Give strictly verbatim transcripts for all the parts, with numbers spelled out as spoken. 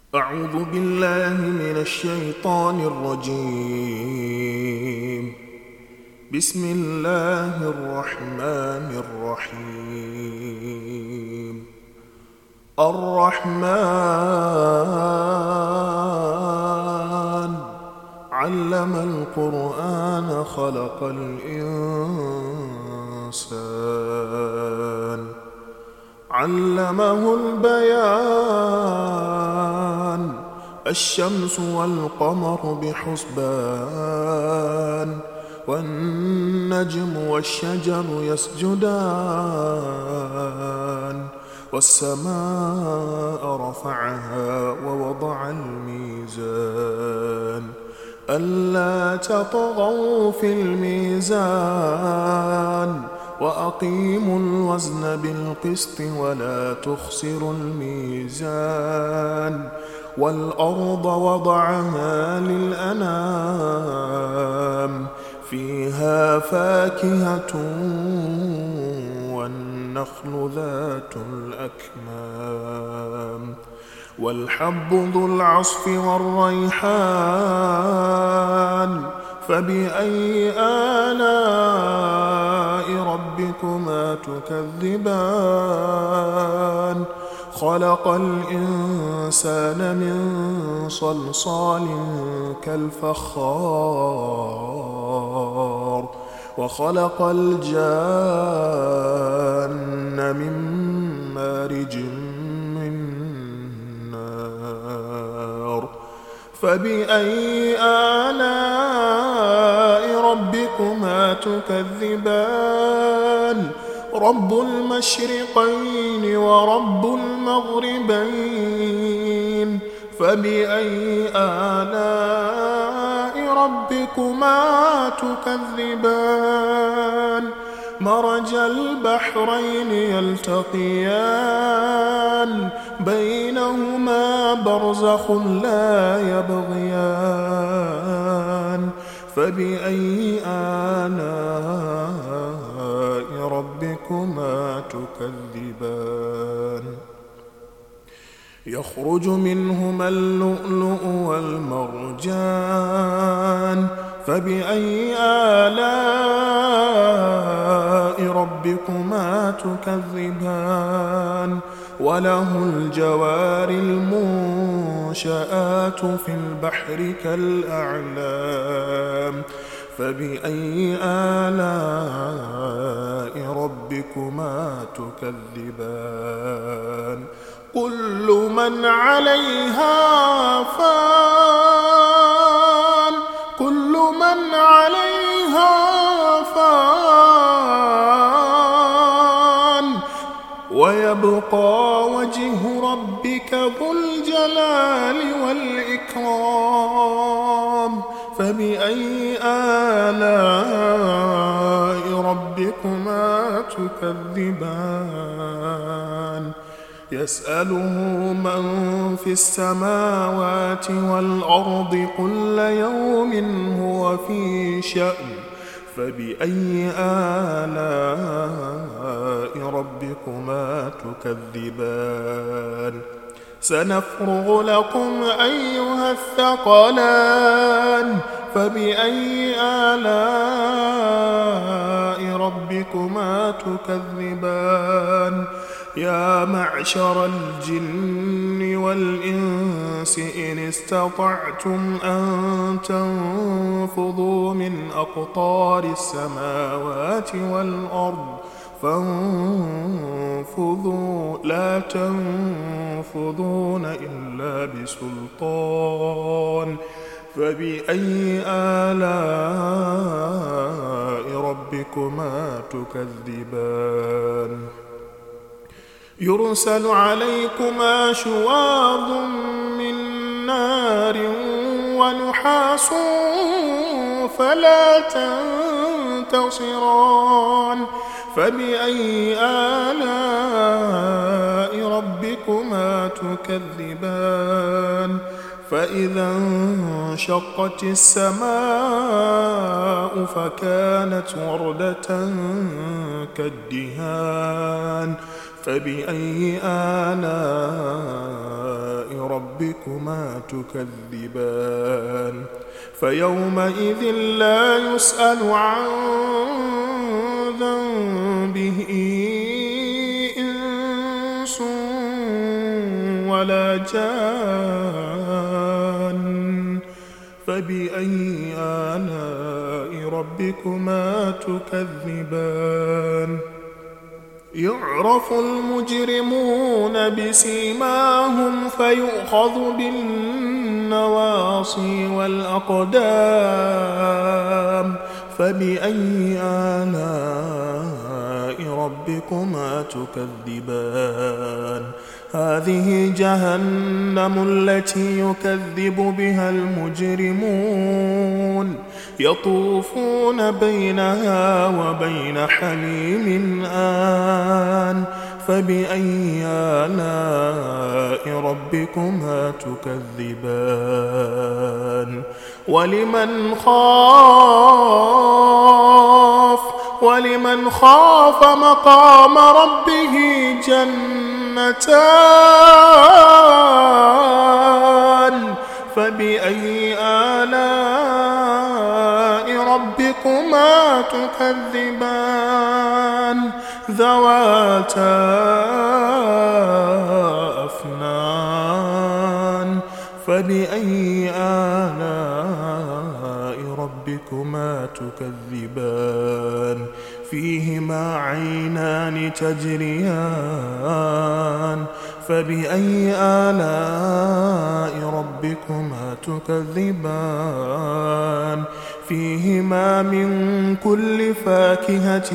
أعوذ بالله من الشيطان الرجيم. بسم الله الرحمن الرحيم. الرحمن علم القرآن خلق الإنسان علمه البيان الشمس والقمر بحسبان والنجم والشجر يسجدان والسماء رفعها ووضع الميزان ألا تطغوا في الميزان وأقيموا الوزن بالقسط ولا تخسروا الميزان والأرض وضعها للأنام فيها فاكهة والنخل ذات الأكمام والحب ذو العصف والريحان فبأي آلاء ربكما تكذبان خلق الإنسان من صلصال كالفخار وخلق الجان من مارج من نار فبأي آلاء ربكما تكذبان رب المشرقين ورب المغربين فبأي آلاء ربكما تكذبان مرج البحرين يلتقيان بينهما برزخ لا يبغيان فبأي آلاء ربكما تكذبان يخرج منهما اللؤلؤ والمرجان فبأي آلاء ربكما تكذبان وله الجوار المنشآت في البحر كالأعلام فبأي آلاء ربكما تكذبان كل من عليها فان كل من عليها فان ويبقى وجه ربك ذو الجلال والإكرام فبأي آلاء ربكما تكذبان يسأله من في السماوات والأرض كل يوم هو في شأن فبأي آلاء ربكما تكذبان سنفرغ لكم أيها الثقلان فبأي آلاء ربكما تكذبان يا معشر الجن والإنس إن استطعتم أن تنفذوا من أقطار السماوات والأرض فانفذوا لا تنفذون إلا بسلطان فبأي آلاء ربكما تكذبان يرسل عليكما شواظ من نار ونحاس فلا تنتصران فبأي آلاء ربكما تكذبان فإذا انشقت السماء فكانت وردة كالدهان فبأي آلاء ربكما تكذبان فيومئذ لا يسأل عن ذنبه إنس ولا جان فبأي آلاء ربكما تكذبان يعرف المجرمون بسيماهم فيؤخذ بالنواصي والأقدام فبأي آلاء ربكما تكذبان هذه جهنم التي يكذب بها المجرمون يطوفون بينها وبين حميم آن فبأي آلاء ربكما تكذبان ولمن خاف ولمن خاف مقام ربه جنتان فبأي آلاء ربكما تكذبان ذواتا أفنان فبأي آلاء ربكما تكذبان فيهما عينان تجريان فبأي آلاء ربكما تكذبان فيهما من كل فاكهة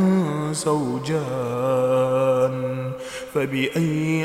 زوجان فبأي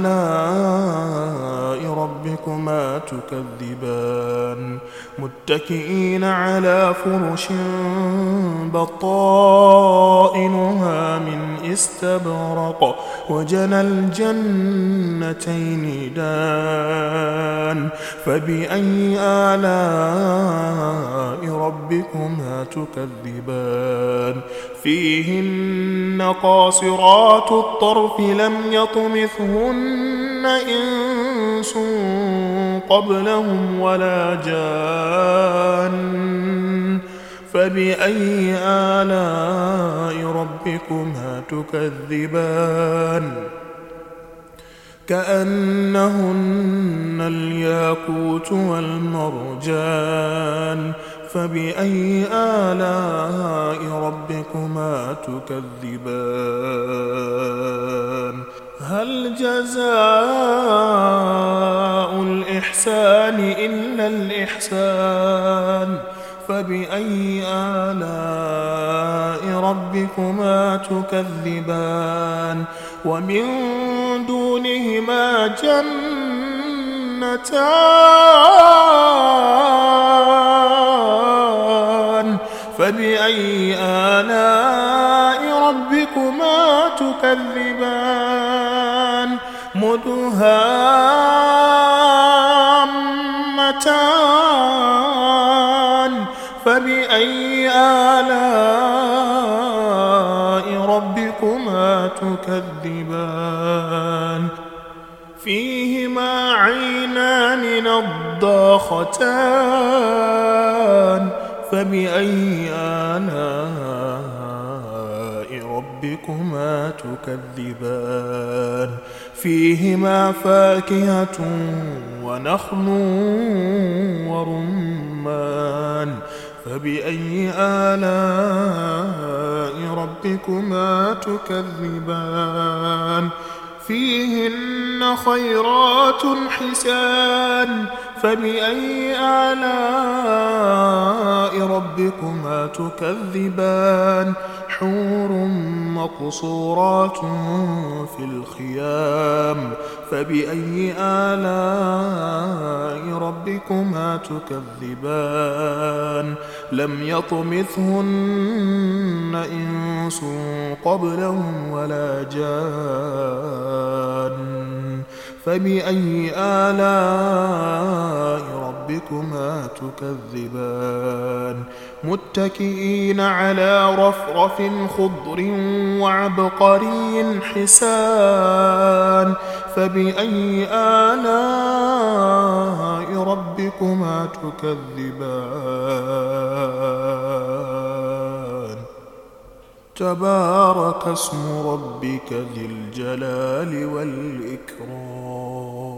آلاء ربكما تكذبان متكئين على فرش بطائنها من استبرق وجنى الجنتين دان فبأي آلاء ربكما تكذبان فيهن قاصرات الطرف لم يطمثهن إنس قبلهم ولا جان فبأي آلاء ربكما تكذبان كأنهن الياقوت والمرجان فبأي آلاء ربكما تكذبان هل جزاء الإحسان إلا الإحسان فبأي آلاء ربكما تكذبان ومن دونهما جنتان فبأي آلاء ربكما تكذبان مدهامتان فبأي آلاء ربكما تكذبان فيهما عينان نضاختان فبأي آلاء ربكما تكذبان فيهما فاكهة ونخل ورمان فبأي آلاء ربكما تكذبان فيهن خيرات حسان فبأي آلاء ربكما تكذبان حور مقصورات في الخيام فبأي آلاء ربكما تكذبان لم يطمثهن إنس قبلهم ولا جان فبأي آلاء ربكما تكذبان متكئين على رفرف خضر وعبقري حسان فبأي آلاء ربكما تكذبان تبارك اسم ربك ذي الجلال والإكرام